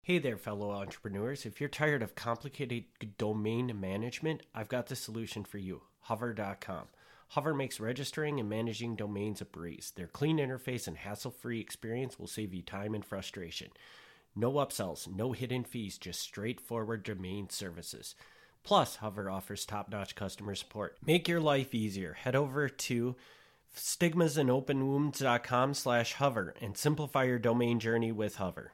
Hey there, fellow entrepreneurs. If you're tired of complicated domain management, I've got the solution for you, Hover.com. Hover makes registering and managing domains a breeze. Their clean interface and hassle-free experience will save you time and frustration. No upsells, no hidden fees, just straightforward domain services. Plus, Hover offers top-notch customer support. Make your life easier. Head over to stigmasandopenwounds.com/hover and simplify your domain journey with Hover.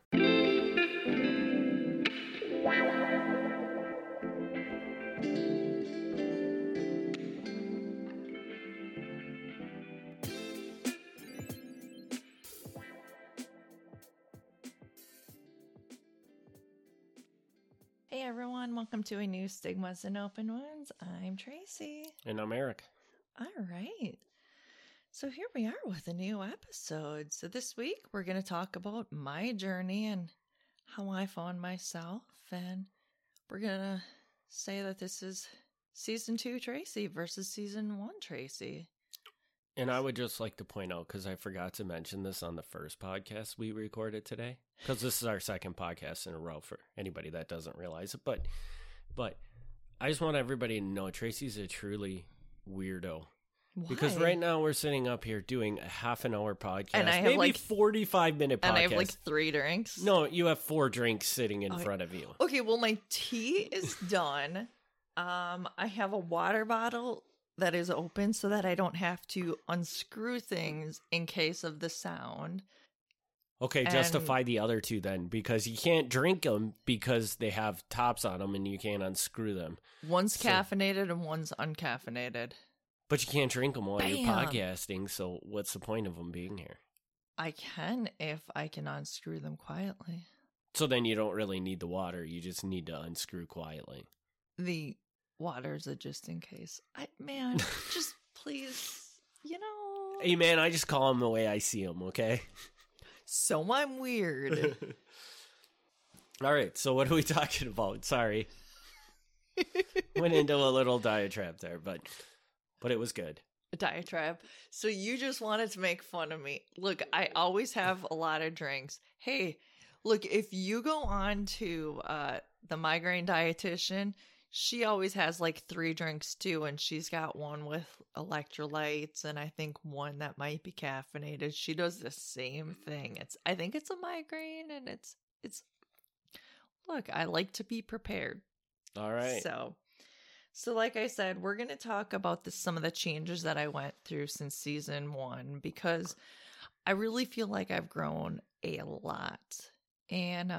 Hey everyone, welcome to a new Stigmas and Open Wounds. I'm Tracy. And I'm Eric. All right. So here we are with a new episode. So this week we're going to talk about my journey and how I found myself. And we're going to say that this is season 2 Tracy versus season 1 Tracy. And I would just like to point out, because I forgot to mention this on the first podcast we recorded today, because this is our second podcast in a row for anybody that doesn't realize it. But I just want everybody to know Tracy's a truly weirdo. Why? Because right now we're sitting up here doing a half an hour podcast, and I have maybe like 45-minute podcast. And I have like 3 drinks. No, you have 4 drinks sitting in front of you. Okay, well my tea is done. I have a water bottle that is open so that I don't have to unscrew things in case of the sound. Okay, justify the other 2 then, because you can't drink them because they have tops on them and you can't unscrew them. One's caffeinated and one's uncaffeinated. But you can't drink them while Bam! you're podcasting, so what's the point of them being here? I can if I can unscrew them quietly. So then you don't really need the water, you just need to unscrew quietly. The water's a just in case. Just please, Hey man, I just call them the way I see them, okay? So I'm weird. All right, so what are we talking about? Sorry. Went into a little diatribe there, but it was good. A diatribe. So you just wanted to make fun of me. Look, I always have a lot of drinks. Hey, look, if you go on to the migraine dietitian, she always has like 3 drinks too, and she's got one with electrolytes and I think one that might be caffeinated. She does the same thing. I think it's a migraine, and it's look, I like to be prepared. All right. So like I said, we're going to talk about some of the changes that I went through since season 1, because I really feel like I've grown a lot. And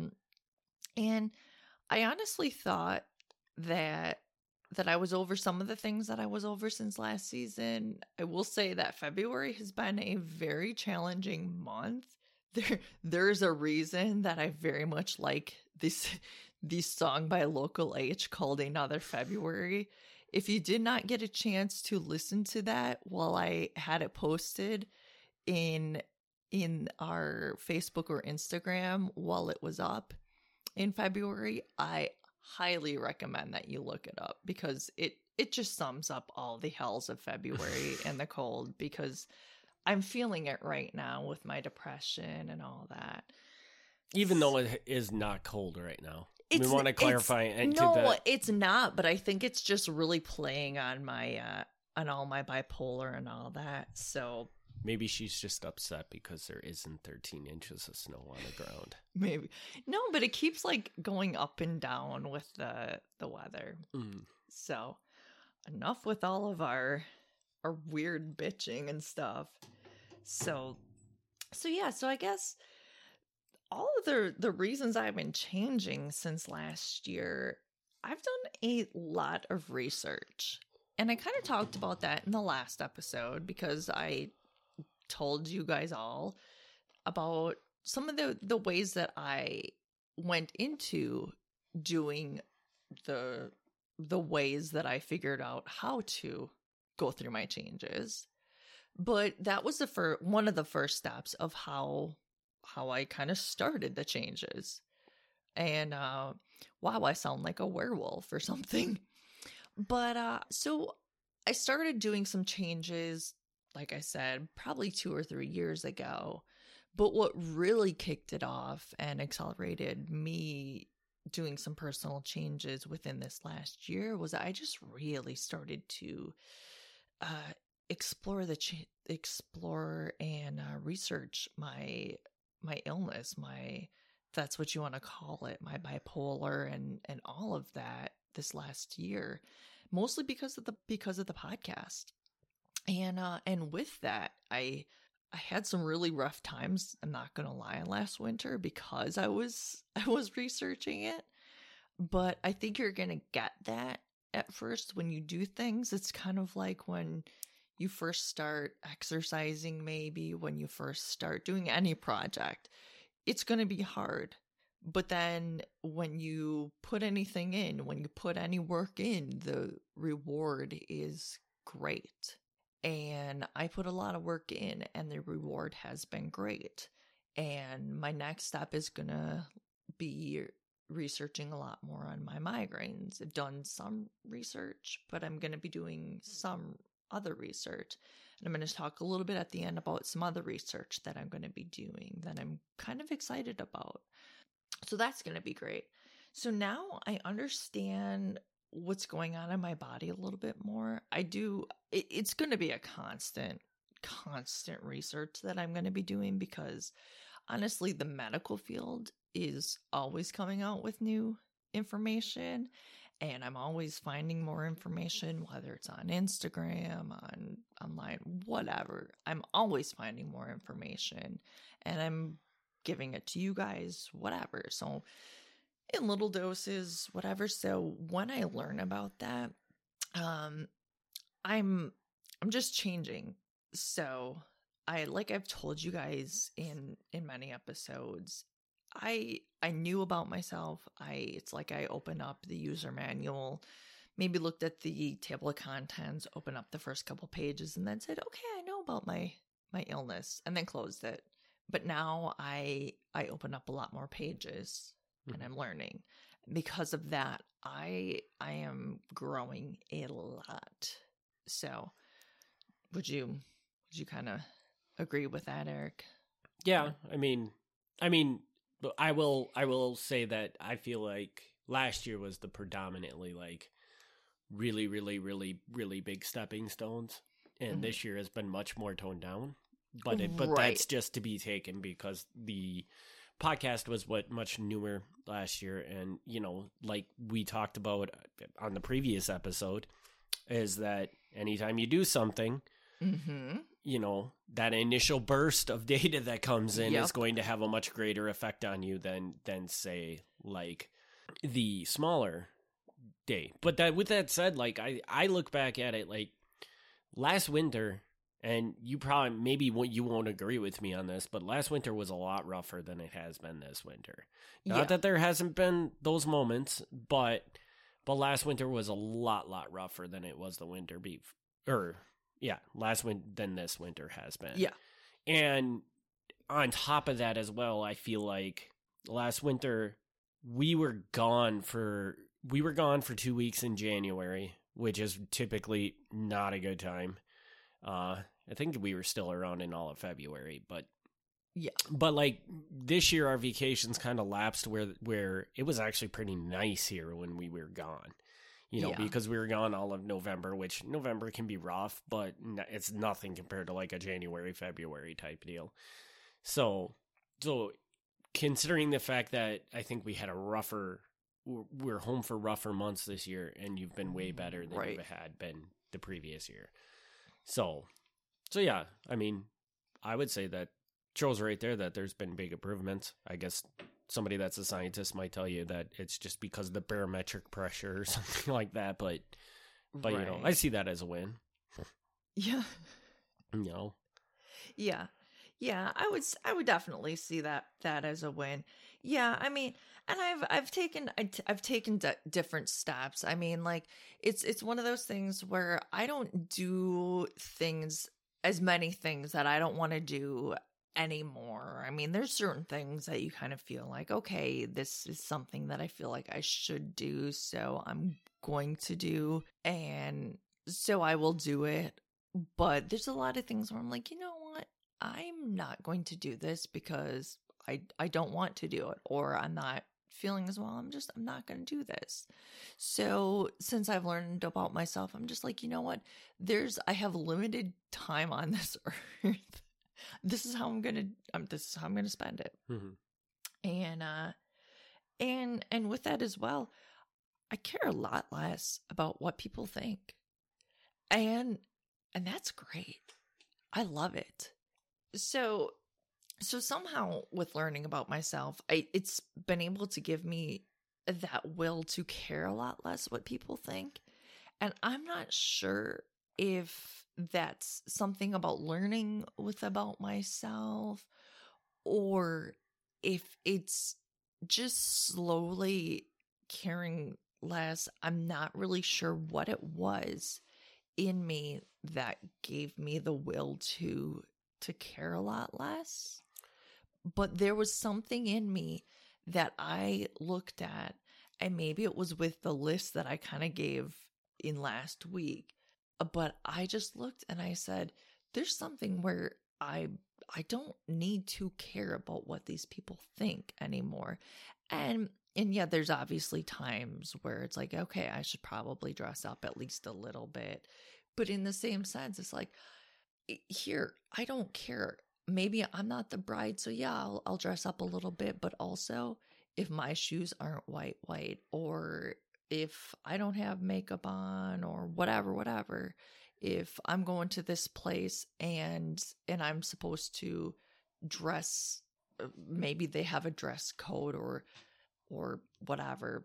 I honestly thought that I was over some of the things that I was over since last season. I will say that February has been a very challenging month. There's a reason that I very much like this song by Local H called Another February. If you did not get a chance to listen to that while I had it posted in our Facebook or Instagram while it was up in February, I highly recommend that you look it up, because it just sums up all the hells of February and the cold, because I'm feeling it right now with my depression and all that. Even though it is not cold right now. We want to clarify. It's not, but I think it's just really playing on my on all my bipolar and all that. So maybe she's just upset because there isn't 13 inches of snow on the ground. Maybe. No, but it keeps like going up and down with the weather. So enough with all of our weird bitching and stuff. So yeah, so I guess all of the reasons I've been changing since last year, I've done a lot of research. And I kind of talked about that in the last episode, because I told you guys all about some of the ways that I went into doing the ways that I figured out how to go through my changes. But that was one of the first steps of how I kind of started the changes. And wow, I sound like a werewolf or something. But so I started doing some changes, like I said, probably 2 or 3 years ago. But what really kicked it off and accelerated me doing some personal changes within this last year was I just really started to explore and research my illness, that's what you want to call it, my bipolar and all of that this last year, mostly because of the podcast. And with that, I had some really rough times, I'm not going to lie, last winter because I was researching it. But I think you're going to get that at first when you do things. It's kind of like when you first start exercising, maybe when you first start doing any project. It's going to be hard. But then when you put anything in, when you put any work in, the reward is great. And I put a lot of work in and the reward has been great. And my next step is going to be researching a lot more on my migraines. I've done some research, but I'm going to be doing some other research. And I'm going to talk a little bit at the end about some other research that I'm going to be doing that I'm kind of excited about. So that's going to be great. So now I understand what's going on in my body a little bit more. It's going to be a constant research that I'm going to be doing because honestly, the medical field is always coming out with new information. And I'm always finding more information, whether it's on Instagram, online, whatever. I'm always finding more information and I'm giving it to you guys, whatever. So in little doses, whatever. So when I learn about that, I'm just changing. So I've told you guys in many episodes, I knew about myself. It's like I opened up the user manual, maybe looked at the table of contents, opened up the first couple pages, and then said, okay, I know about my illness, and then closed it. But now I open up a lot more pages and I'm learning. Because of that, I am growing a lot. So would you kind of agree with that, Eric? Yeah, I mean, I will say that I feel like last year was the predominantly like really, really, really, really big stepping stones, and this year has been much more toned down. But that's just to be taken because the podcast was much newer last year, and like we talked about on the previous episode, is that anytime you do something, that initial burst of data that comes in is going to have a much greater effect on you than say like the smaller day. But with that said, like I look back at it like last winter, and you won't agree with me on this, but last winter was a lot rougher than it has been this winter. Not that there hasn't been those moments, but last winter was a lot rougher than it was the winter than this winter has been. Yeah. And on top of that as well, I feel like last winter we were gone for 2 weeks in January, which is typically not a good time. I think we were still around in all of February, but like this year our vacations kind of lapsed where it was actually pretty nice here when we were gone. Because we were gone all of November, which November can be rough, but it's nothing compared to like a January, February type deal. So considering the fact that I think we had we're home for rougher months this year, and you've been way better than you had been the previous year. So yeah, I mean, I would say that shows right there that there's been big improvements. I guess somebody that's a scientist might tell you that it's just because of the barometric pressure or something like that, but I see that as a win. Yeah. Yeah, I would definitely see that as a win. Yeah, I mean, and I've taken different steps. I mean, like it's one of those things where I don't do as many things that I don't want to do anymore. I mean, there's certain things that you kind of feel like, okay, this is something that I feel like I should do, so I'm going to do, and so I will do it. But there's a lot of things where I'm like, you know what? I'm not going to do this because I don't want to do it, or I'm not feeling as well. I'm not going to do this. So since I've learned about myself, I'm just like, you know what? I have limited time on this earth. This is how I'm going to spend it. And with that as well, I care a lot less about what people think. And that's great. I love it. So somehow with learning about myself, it's been able to give me that will to care a lot less what people think. And I'm not sure if that's something about learning about myself, or if it's just slowly caring less. I'm not really sure what it was in me that gave me the will to care a lot less. But there was something in me that I looked at, and maybe it was with the list that I kind of gave in last week, but I just looked and I said, there's something where I don't need to care about what these people think anymore. And yeah, there's obviously times where it's like, okay, I should probably dress up at least a little bit. But in the same sense, it's like, here, I don't care. Maybe I'm not the bride, so yeah, I'll dress up a little bit. But also, if my shoes aren't white, or if I don't have makeup on, or whatever, if I'm going to this place and I'm supposed to dress, maybe they have a dress code or whatever.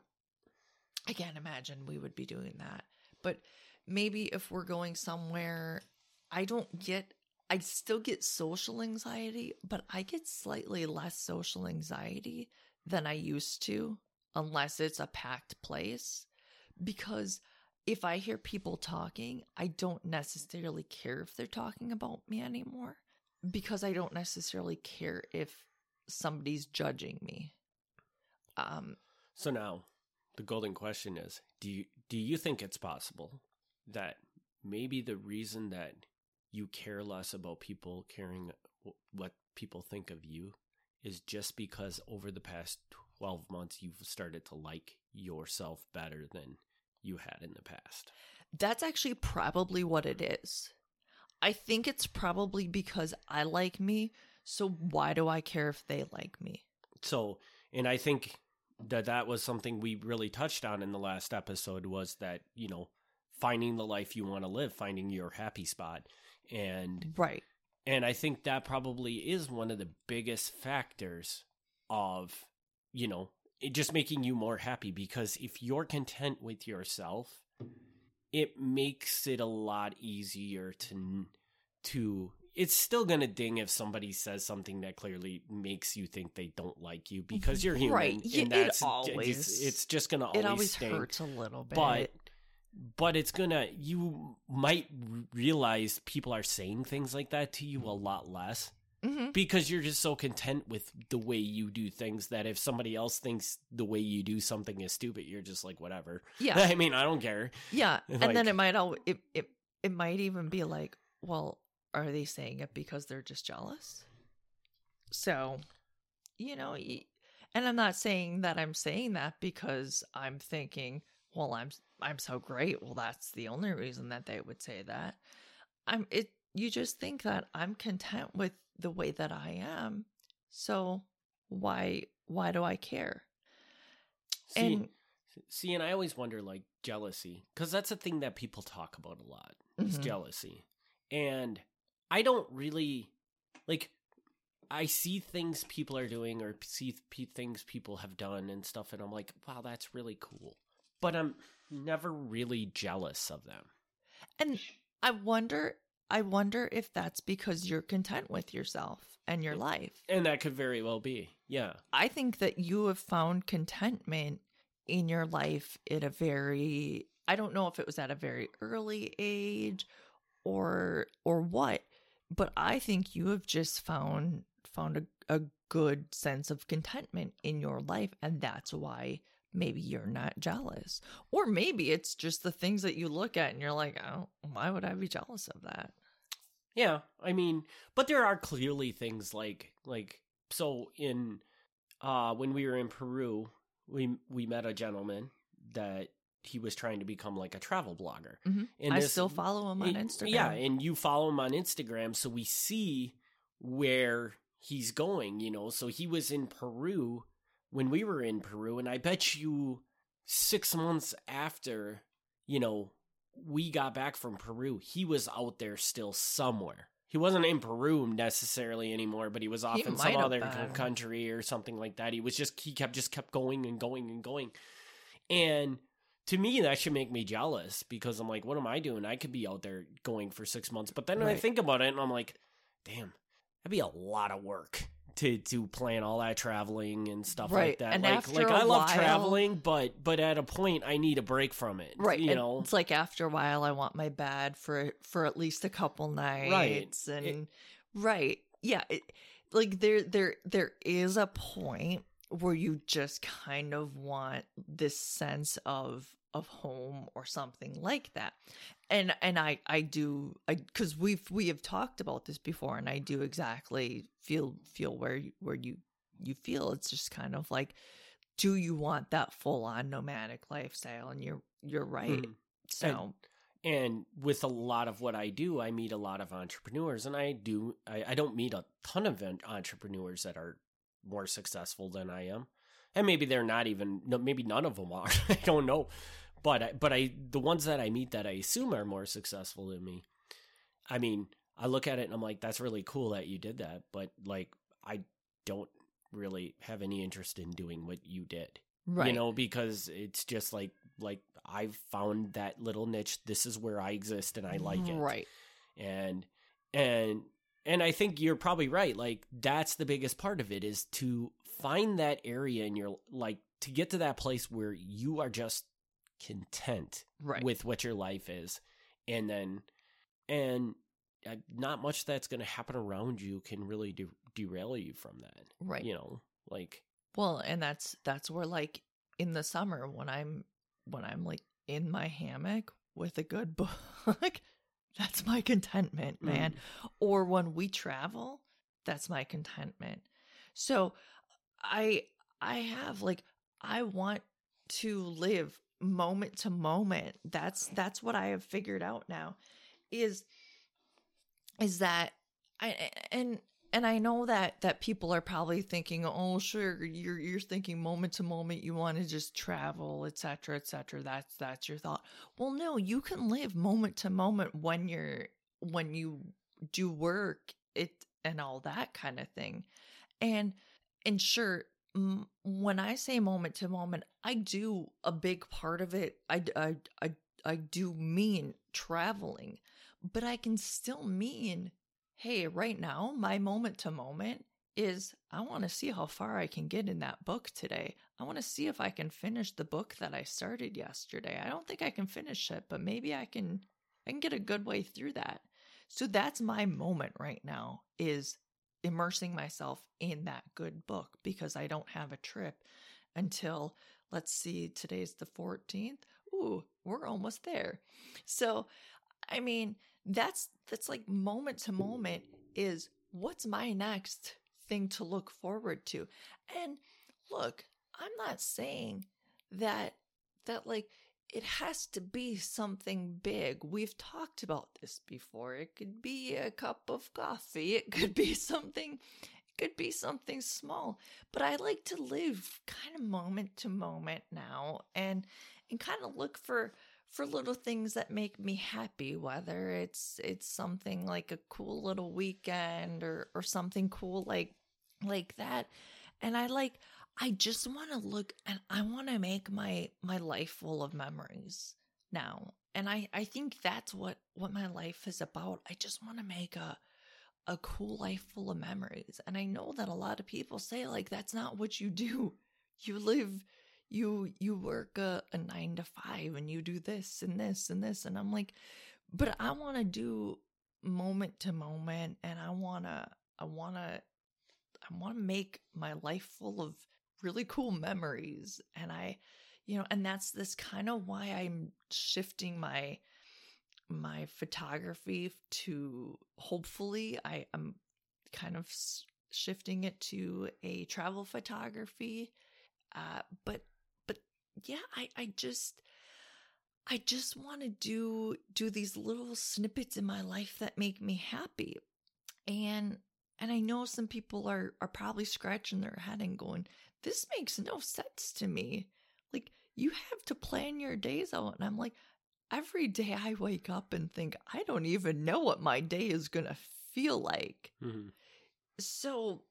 I can't imagine we would be doing that. But maybe if we're going somewhere, I still get social anxiety, but I get slightly less social anxiety than I used to, unless it's a packed place. Because if I hear people talking, I don't necessarily care if they're talking about me anymore, because I don't necessarily care if somebody's judging me. So now the golden question is, do you think it's possible that maybe the reason that you care less about people caring what people think of you is just because over the past 12 months you've started to like yourself better than you had in the past? That's actually probably what it is. I think it's probably because I like me, so why do I care if they like me? So, and I think that was something we really touched on in the last episode, was that, finding the life you want to live, finding your happy spot. And right. And I think that probably is one of the biggest factors of, it just making you more happy, because if you're content with yourself, it makes it a lot easier to it's still going to ding if somebody says something that clearly makes you think they don't like you, because you're human. Right. And it's just going to always sting. Hurts a little bit. But it's you might realize people are saying things like that to you a lot less, because you're just so content with the way you do things that if somebody else thinks the way you do something is stupid, you're just like, whatever. Yeah. I mean, I don't care. Yeah. And then it might even be like, well, are they saying it because they're just jealous? So, and I'm not saying that I'm saying that because I'm thinking, well, I'm so great. Well, that's the only reason that they would say that. You just think that I'm content with the way that I am. So why do I care? And I always wonder, like, jealousy, because that's a thing that people talk about a lot, is jealousy. And I don't really, I see things people are doing or see things people have done and stuff, and I'm like, wow, that's really cool. But I'm never really jealous of them. And I wonder if that's because you're content with yourself and your life. And that could very well be, yeah. I think that you have found contentment in your life at I don't know if it was at a very early age or what, but I think you have just found a good sense of contentment in your life, and that's why maybe you're not jealous. Or maybe it's just the things that you look at and you're like, oh, why would I be jealous of that? Yeah, I mean, but there are clearly things like so in when we were in Peru, we met a gentleman that he was trying to become like a travel blogger. And I still follow him on Instagram. Yeah, and you follow him on Instagram, so we see where he's going, you know. So he was in Peru when we were in Peru, and I bet you 6 months after, you know, we got back from Peru, he was out there still somewhere. He wasn't in Peru necessarily anymore, but he was off in some other country or something like that. He kept going and going and going. And to me, that should make me jealous because I'm like, what am I doing? I could be out there going for 6 months. But then I think about it and I'm like, damn, that'd be a lot of work to plan all that traveling and stuff like that. And like I love traveling, but at a point I need a break from it. Right. You know, it's like after a while I want my bed for at least a couple nights. Right. Yeah. Like there is a point where you just kind of want this sense of home or something like that. And I do, because we have talked about this before, and I do exactly feel where you feel. It's just kind of like, do you want that full on nomadic lifestyle? And you're right. So and with a lot of what I do, I meet a lot of entrepreneurs, and I don't meet a ton of entrepreneurs that are more successful than I am. And maybe they're not even, maybe none of them are. I don't know. But the ones that I meet that I assume are more successful than me, I mean, I look at it and I'm like, that's really cool that you did that. But like, I don't really have any interest in doing what you did. Right. You know, because it's just like I've found that little niche. This is where I exist and I like it. Right. And I think you're probably right. Like, that's the biggest part of it, is to find that area in your, like, to get to that place where you are just content with what your life is. And not much that's going to happen around you can really derail you from that. Right. You know, like. Well, and that's where, like, in the summer when I'm like in my hammock with a good book, that's my contentment, man. Or when we travel, that's my contentment. So I have, like, I want to live moment to moment. That's what I have figured out now is that I know that people are probably thinking, oh, sure, you're thinking moment to moment, you want to just travel, etc., etc. That's your thought. Well, no, you can live moment to moment when you do work and all that kind of thing. And sure, when I say moment to moment, I do a big part of it. I do mean traveling, but I can still mean, hey, right now, my moment to moment is I want to see how far I can get in that book today. I want to see if I can finish the book that I started yesterday. I don't think I can finish it, but maybe I can get a good way through that. So that's my moment right now, is immersing myself in that good book, because I don't have a trip until, let's see, today's the 14th. Ooh, we're almost there. So, I mean, that's like moment to moment is what's my next thing to look forward to. And look, I'm not saying that like it has to be something big. We've talked about this before. It could be a cup of coffee. It could be something small. But I like to live kind of moment to moment now and kind of look for little things that make me happy, whether it's something like a cool little weekend or something cool like that. And I just want to look, and I want to make my life full of memories now. And I think that's what my life is about. I just want to make a cool life full of memories. And I know that a lot of people say, like, that's not what you do. You work a 9 to 5 and you do this and this and this. And I'm like, but I want to do moment to moment, and I want to make my life full of really cool memories. And and that's this kind of why I'm shifting my my photography to, hopefully I'm kind of shifting it to a travel photography. But yeah, I just want to do these little snippets in my life that make me happy. And I know some people are probably scratching their head and going, this makes no sense to me. Like, you have to plan your days out. And I'm like, every day I wake up and think, I don't even know what my day is going to feel like. Mm-hmm. So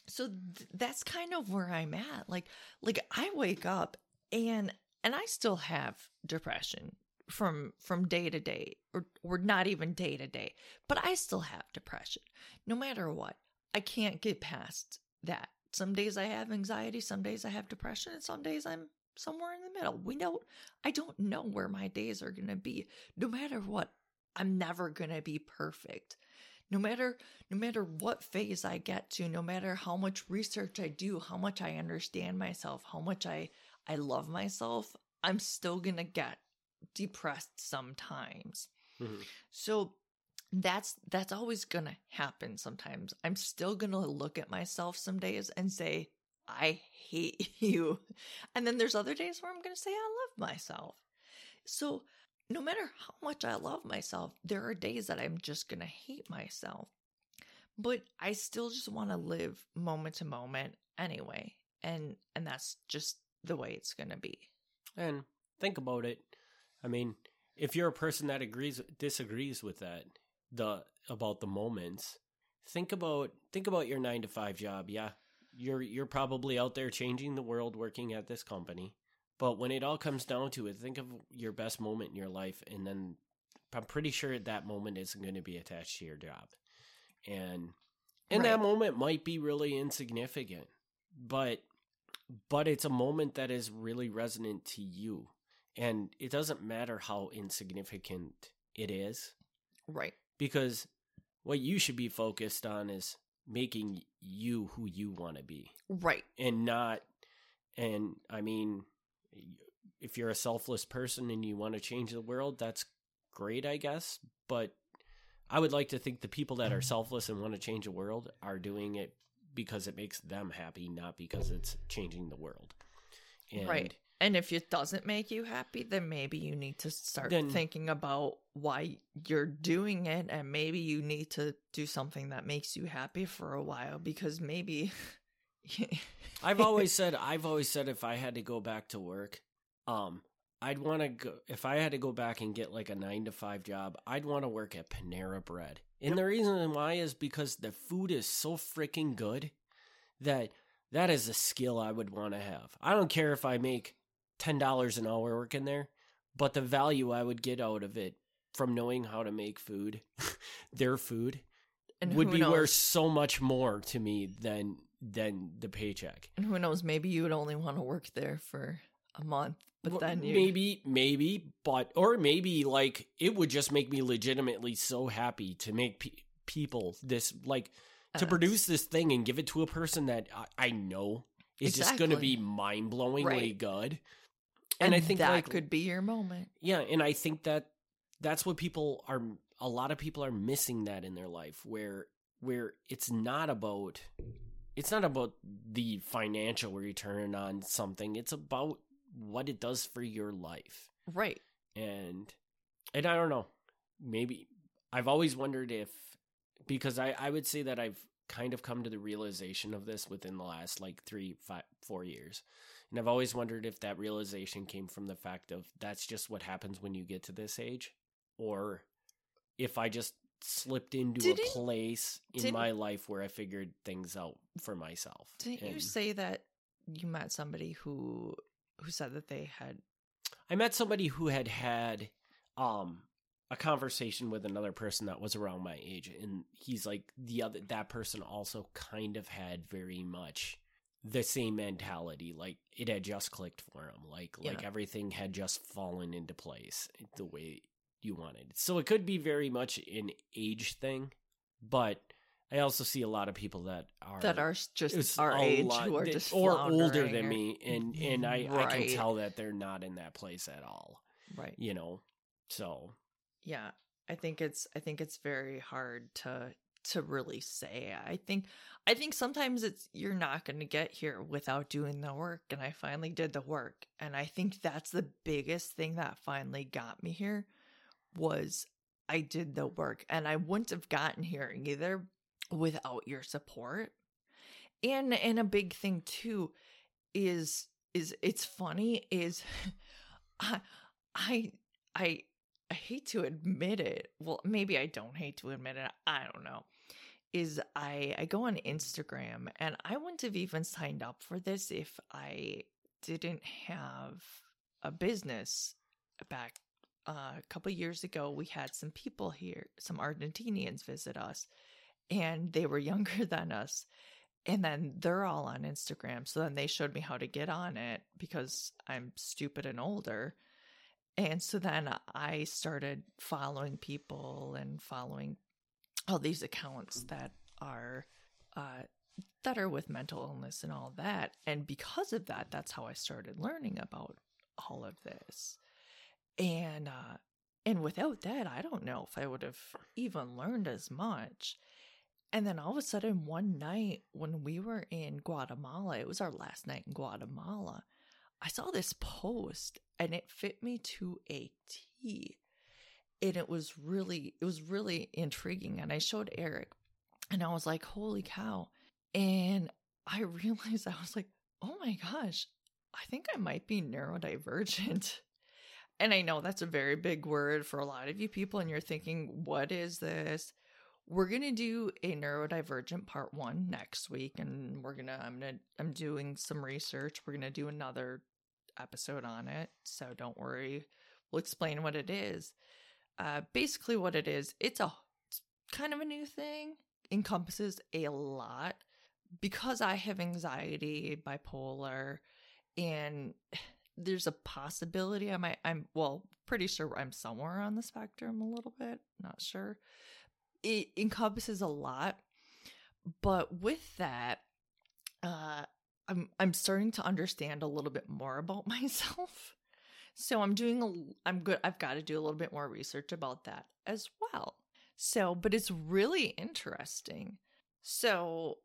that's kind of where I'm at. Like I wake up and I still have depression from day to day, or not even day to day, but I still have depression. No matter what, I can't get past that. Some days I have anxiety, some days I have depression, and some days I'm somewhere in the middle. I don't know where my days are going to be. No matter what, I'm never going to be perfect. No matter what phase I get to, no matter how much research I do, how much I understand myself, how much I love myself, I'm still going to get depressed sometimes. Mm-hmm. So that's always going to happen sometimes. I'm still going to look at myself some days and say, I hate you. And then there's other days where I'm going to say, I love myself. So no matter how much I love myself, there are days that I'm just going to hate myself. But I still just want to live moment to moment anyway. And that's just the way it's going to be. And think about it. I mean, if you're a person that disagrees with that, about the moments, think about your 9-to-5 job. Yeah, you're probably out there changing the world working at this company. But when it all comes down to it, think of your best moment in your life, and then I'm pretty sure that moment isn't going to be attached to your job. And that moment might be really insignificant, but it's a moment that is really resonant to you. And it doesn't matter how insignificant it is. Right. Because what you should be focused on is making you who you want to be. Right. And I mean, if you're a selfless person and you want to change the world, that's great, I guess. But I would like to think the people that are selfless and want to change the world are doing it because it makes them happy, not because it's changing the world. Right. And if it doesn't make you happy, then maybe you need to start thinking about why you're doing it, and maybe you need to do something that makes you happy for a while, because maybe I've always said if I had to go back to work, I'd want to go, if I had to go back and get like a 9-to-5 job, I'd want to work at Panera Bread. And the reason why is because the food is so freaking good that is a skill I would want to have. I don't care if I make $10 an hour working there, but the value I would get out of it from knowing how to make food, their food, and would be worth so much more to me than the paycheck. And who knows, maybe you would only want to work there for a month, but then maybe, but, or maybe like it would just make me legitimately so happy to make people this, like, to produce this thing and give it to a person that I know is just going to be mind-blowingly good. And I think that could be your moment. Yeah, and I think that's what a lot of people are missing that in their life, where it's not about the financial return on something. It's about what it does for your life. Right. And I don't know. Maybe I've always wondered because I would say that I've kind of come to the realization of this within the last like 3-4 years. And I've always wondered if that realization came from the fact of that's just what happens when you get to this age, or if I just slipped into a place in my life where I figured things out for myself. Didn't you say that you met somebody who said that they had... I met somebody who had a conversation with another person that was around my age, and he's like, that person also kind of had very much the same mentality. Like, it had just clicked for him. Like everything had just fallen into place the way you wanted. So it could be very much an age thing, but I also see a lot of people that are just our age who are just or older than me, and I can tell that they're not in that place at all. Right. So yeah, I think it's very hard to really say. I think sometimes you're not going to get here without doing the work, and I finally did the work, and I think that's the biggest thing that finally got me here was I did the work, and I wouldn't have gotten here either without your support. And a big thing too is it's funny is I hate to admit it. Well, maybe I don't hate to admit it. I don't know. Is I go on Instagram, and I wouldn't have even signed up for this if I didn't have a business. Back a couple years ago, we had some people here, some Argentinians visit us, and they were younger than us. And then they're all on Instagram. So then they showed me how to get on it because I'm stupid and older. And so then I started following people and following all these accounts that are with mental illness and all that. And because of that, that's how I started learning about all of this. And without that, I don't know if I would have even learned as much. And then all of a sudden, one night when we were in Guatemala, it was our last night in Guatemala, I saw this post and it fit me to a T. And it was really intriguing. And I showed Eric and I was like, holy cow. And I realized, I was like, oh my gosh, I think I might be neurodivergent. And I know that's a very big word for a lot of you people. And you're thinking, what is this? We're going to do a neurodivergent part 1 next week. And I'm doing some research. We're going to do another episode on it. So don't worry. We'll explain what it is. Basically what it is, it's kind of a new thing, encompasses a lot because I have anxiety, bipolar, and there's a possibility I'm pretty sure I'm somewhere on the spectrum a little bit, not sure. It encompasses a lot, but with that, I'm starting to understand a little bit more about myself. So I've got to do a little bit more research about that as well. So, but it's really interesting. So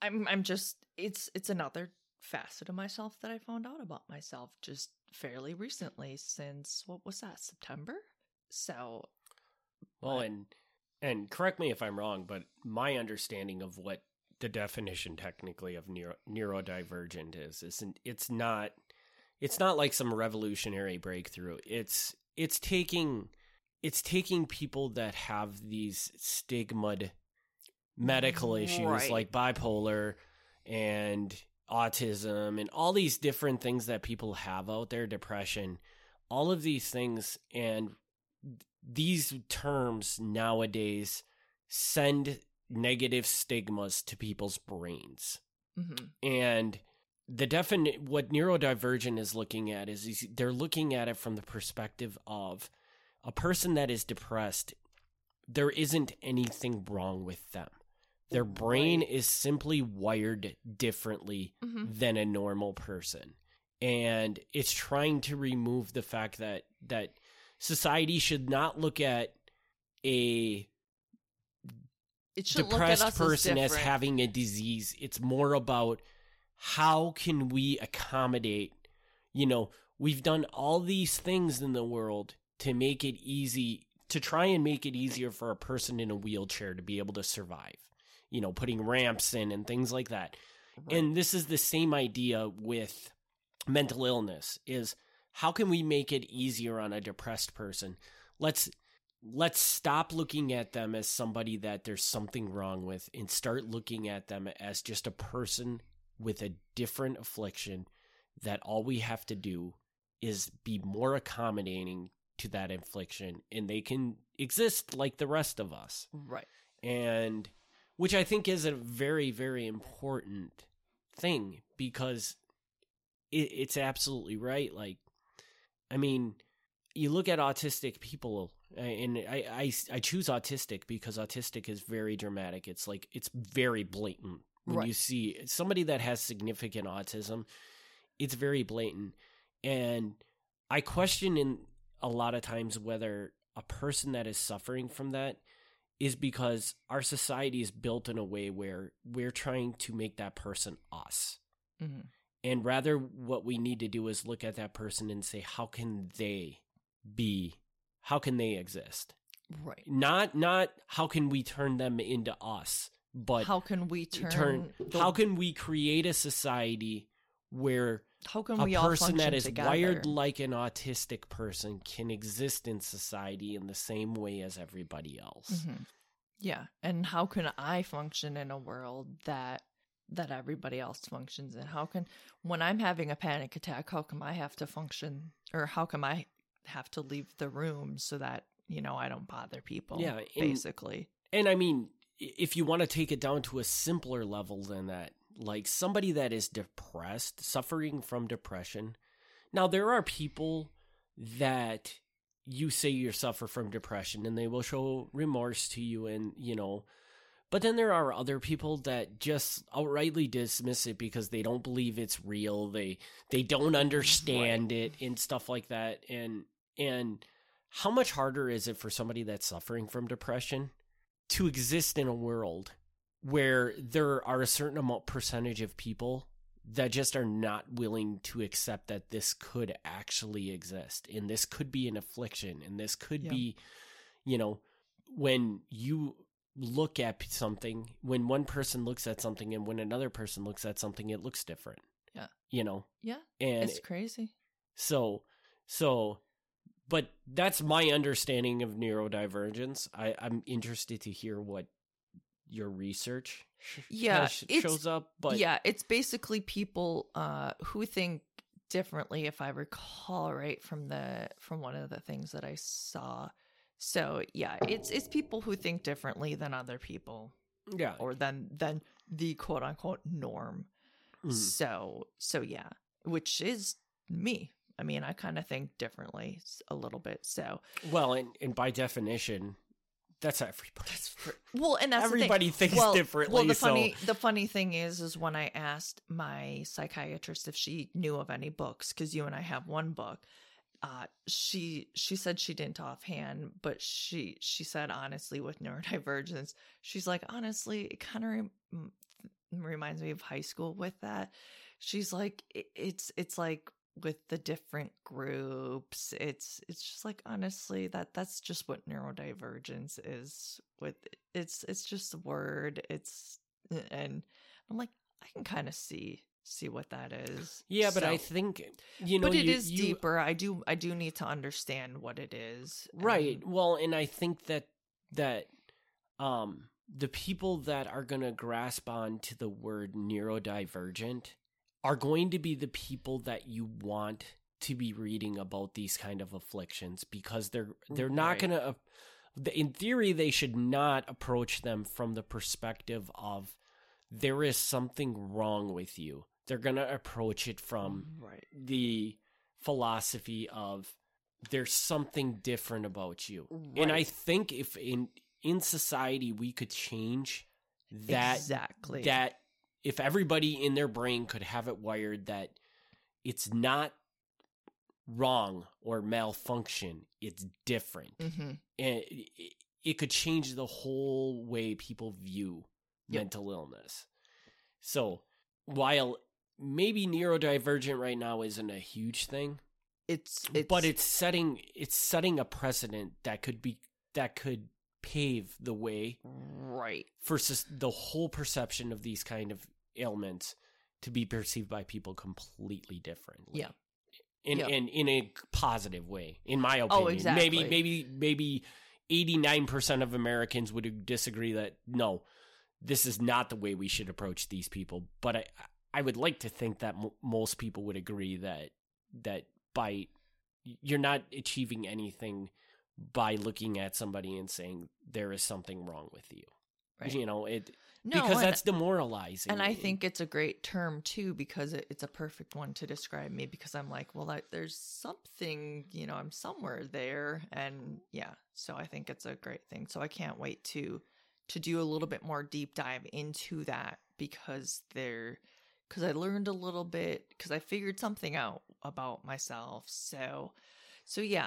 it's another facet of myself that I found out about myself just fairly recently, since, what was that, September? So. Well, and correct me if I'm wrong, but my understanding of what the definition technically of neurodivergent is it's not like some revolutionary breakthrough. It's taking people that have these stigmaed medical issues like bipolar and autism and all these different things that people have out there, depression, all of these things, and these terms nowadays send negative stigmas to people's brains. Mm-hmm. And what neurodivergent is looking at is they're looking at it from the perspective of a person that is depressed. There isn't anything wrong with them. Their brain is simply wired differently than a normal person. And it's trying to remove the fact that society should not look at a depressed person as having a disease. It's more about how can we accommodate, we've done all these things in the world to make it easy, to try and make it easier for a person in a wheelchair to be able to survive, putting ramps in and things like that. Right. And this is the same idea with mental illness, is how can we make it easier on a depressed person? Let's stop looking at them as somebody that there's something wrong with and start looking at them as just a person with a different affliction, that all we have to do is be more accommodating to that affliction and they can exist like the rest of us. Right. And which I think is a very, very important thing, because it's absolutely right. Like, I mean, you look at autistic people, and I choose autistic because autistic is very dramatic. It's like, it's very blatant. When you see somebody that has significant autism, it's very blatant. And I question in a lot of times whether a person that is suffering from that is because our society is built in a way where we're trying to make that person us. Mm-hmm. And rather, what we need to do is look at that person and say, how can they exist? Right. Not how can we turn them into us, but how can we how can we create a society where how can a we all person that is together? wired like an autistic person can exist in society in the same way as everybody else? Mm-hmm. Yeah. And how can I function in a world that everybody else functions in? How can, when I'm having a panic attack, how come I have to function, or how come I have to leave the room so that, I don't bother people? Yeah, basically. And I mean, if you want to take it down to a simpler level than that, like somebody that is depressed, suffering from depression. Now, there are people that you say you suffer from depression and they will show remorse to you and, but then there are other people that just outrightly dismiss it because they don't believe it's real. They don't understand it and stuff like that. And how much harder is it for somebody that's suffering from depression to exist in a world where there are a certain percentage of people that just are not willing to accept that this could actually exist, and this could be an affliction, and this could be, when you look at something, when one person looks at something and when another person looks at something, it looks different. Yeah. Yeah. And it's crazy. So, but that's my understanding of neurodivergence. I'm interested to hear what your research shows up. But yeah, it's basically people who think differently, if I recall right from one of the things that I saw. So yeah, it's people who think differently than other people. Yeah. Or than the quote unquote norm. Mm. So yeah, which is me. I mean, I kind of think differently a little bit. So well, and by definition, that's everybody. And that's everybody thinks differently. Well, the funny thing is when I asked my psychiatrist if she knew of any books, because you and I have one book, she said she didn't offhand, but she said honestly with neurodivergence, she's like, honestly, it kind of reminds me of high school with that. She's like, it's like with the different groups, it's just like, honestly, that's just what neurodivergence is. With it's just a word. And I'm like, I can kind of see what that is. Yeah, but I think but it is deeper. I do need to understand what it is. Right. Well, and I think that the people that are going to grasp on to the word neurodivergent are going to be the people that you want to be reading about these kind of afflictions, because they're not going to, in theory, they should not approach them from the perspective of there is something wrong with you. They're going to approach it from the philosophy of there's something different about you. Right. And I think if in society we could change that, exactly, that if everybody in their brain could have it wired that it's not wrong or malfunction, it's different. Mm-hmm. And it could change the whole way people view mental illness. So while maybe neurodivergent right now isn't a huge thing, but it's setting a precedent that could pave the way for the whole perception of these kind of ailments to be perceived by people completely differently. Yeah. And in a positive way, in my opinion. Oh, exactly. Maybe 89% of Americans would disagree that no, this is not the way we should approach these people. But I would like to think that most people would agree that by you're not achieving anything by looking at somebody and saying there is something wrong with you. Right. Because that's demoralizing. And I think it's a great term too, because it's a perfect one to describe me, because I'm like, well, there's something, I'm somewhere there. And yeah, so I think it's a great thing. So I can't wait to do a little bit more deep dive into that, because I learned a little bit, because I figured something out about myself. So yeah.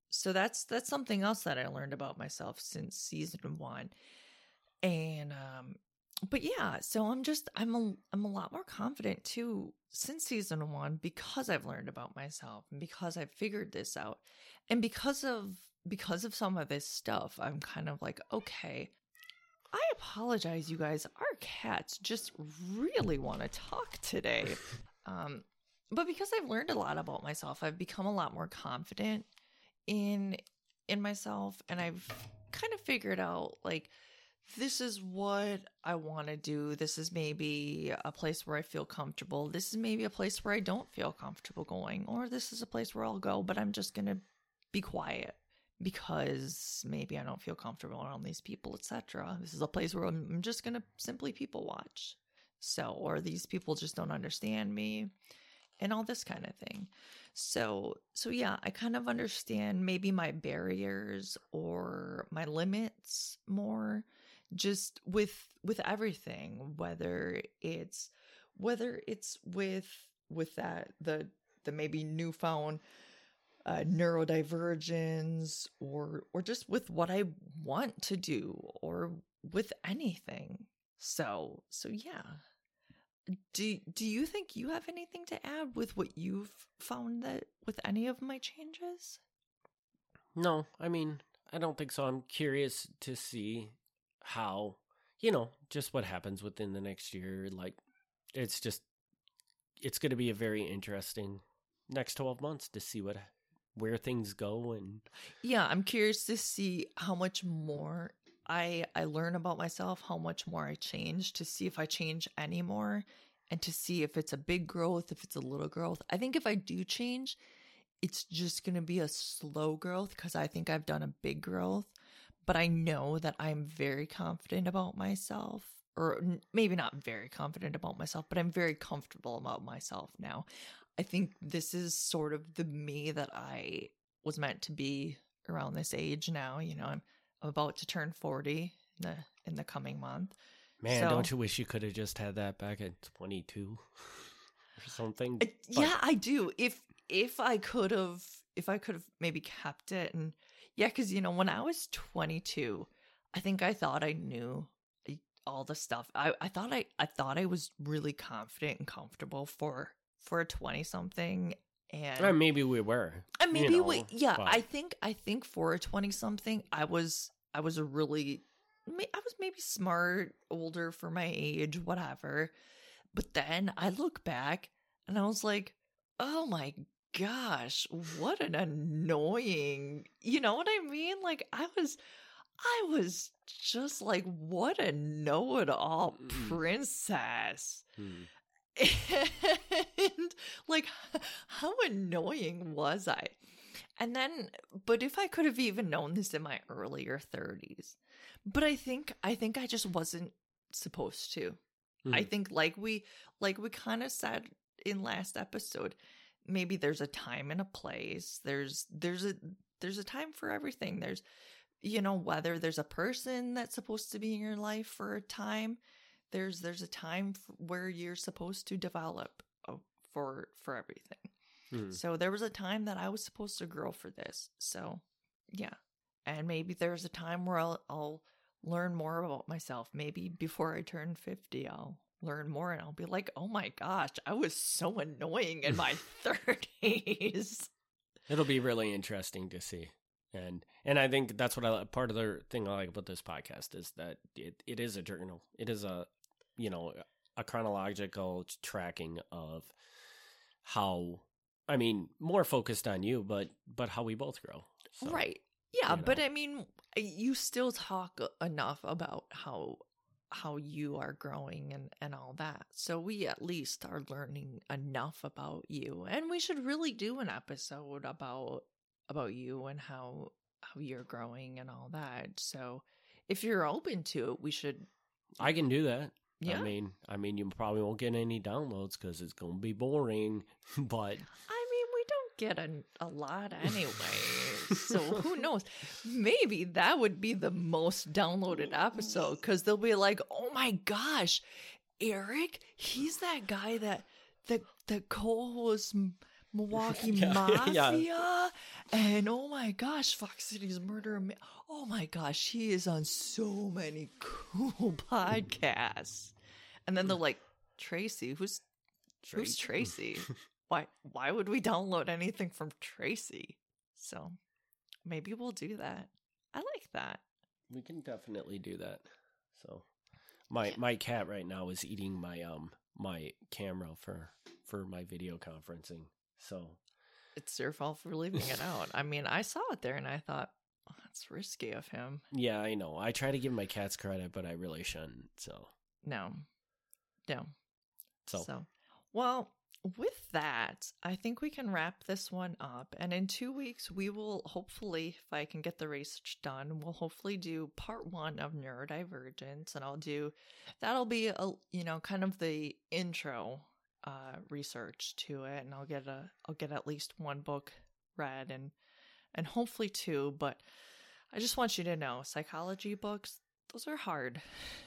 that's something else that I learned about myself since season 1. And but yeah, so I'm a lot more confident too since season 1 because I've learned about myself and because I've figured this out. And because of some of this stuff, I'm kind of like, okay, I apologize, you guys. Our cats just really want to talk today. But because I've learned a lot about myself, I've become a lot more confident in myself, and I've kind of figured out, like, this is what I want to do. This is maybe a place where I feel comfortable. This is maybe a place where I don't feel comfortable going, or this is a place where I'll go, but I'm just going to be quiet because maybe I don't feel comfortable around these people, etc. This is a place where I'm just going to simply people watch. So, or these people just don't understand me and all this kind of thing. So yeah, I kind of understand maybe my barriers or my limits more, just with everything, whether it's with that the maybe newfound neurodivergence, or just with what I want to do, or with anything. So yeah. Do you think you have anything to add with what you've found that with any of my changes? No, I mean, I don't think so. I'm curious to see how, just what happens within the next year. Like, it's going to be a very interesting next 12 months to see where things go. And yeah, I'm curious to see how much more I learn about myself, how much more I change, to see if I change any more, and to see if it's a big growth, if it's a little growth. I think if I do change, it's just going to be a slow growth because I think I've done a big growth. But I know that I'm very confident about myself, or maybe not very confident about myself, but I'm very comfortable about myself now. I think this is sort of the me that I was meant to be around this age now. I'm about to turn 40 in the coming month. Man, don't you wish you could have just had that back at 22 or something? Yeah, I do. If I could have maybe kept it. And yeah, because when I was 22, I think I thought I knew all the stuff. I thought I was really confident and comfortable for a 20-something. And maybe we were. And maybe but I think for a 20-something, I was maybe smart, older for my age, whatever. But then I look back and I was like, oh my gosh, what an annoying, you know what I mean? Like, I was just like, what a know-it-all princess. And like, how annoying was I? And then, but if I could have even known this in my earlier 30s, but I think I just wasn't supposed to. I think like we kind of said in last episode, maybe there's a time and a place. There's a time for everything. There's, whether there's a person that's supposed to be in your life for a time, there's a time where you're supposed to develop for everything. So there was a time that I was supposed to grow for this. So yeah. And maybe there's a time where I'll learn more about myself. Maybe before I turn 50, I'll learn more and I'll be like, oh my gosh, I was so annoying in my 30s. It'll be really interesting to see. And I think that's what part of the thing I like about this podcast is that it is a journal. It is a chronological tracking of how, I mean, more focused on you, but how we both grow. So, right. Yeah, but I mean, you still talk enough about how you are growing and all that. So we at least are learning enough about you. And we should really do an episode about you and how you're growing and all that. So if you're open to it, we should. I can do that. Yeah. I mean, you probably won't get any downloads because it's going to be boring, but. I mean, we don't get a lot anyway. So who knows? Maybe that would be the most downloaded episode because they'll be like, oh my gosh, Eric, he's that guy that co-hosts Milwaukee Yeah, Mafia. yeah. And oh my gosh, Fox City's Murder. Oh my gosh, he is on so many cool podcasts. And then they're like, Tracy, who's Tracy? Why would we download anything from Tracy? So maybe we'll do that. I like that. We can definitely do that. So my cat right now is eating my my camera for my video conferencing. So It's your fault for leaving it out. I mean, I saw it there and I thought, oh, that's risky of him. yeah, I know. I try to give my cats credit, but I really shouldn't. So No. So. Well, with that, I think we can wrap this one up. And in 2 weeks, we will hopefully, if I can get the research done, we'll hopefully do part 1 of Neurodivergence. And that'll be, kind of the intro research to it. And I'll get at least 1 book read and hopefully 2. But I just want you to know, psychology books, those are hard.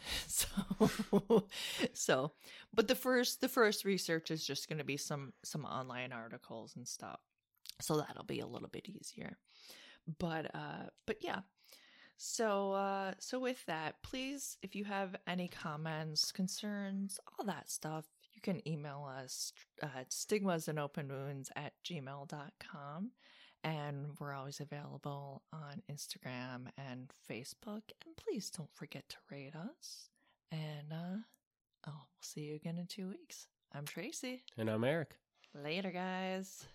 But the first research is just going to be some online articles and stuff. So that'll be a little bit easier. But yeah. So with that, please, if you have any comments, concerns, all that stuff, you can email us at stigmasandopenwounds@gmail.com. And we're always available on Instagram and Facebook. And please don't forget to rate us. And we'll see you again in 2 weeks. I'm Tracy. And I'm Eric. Later, guys.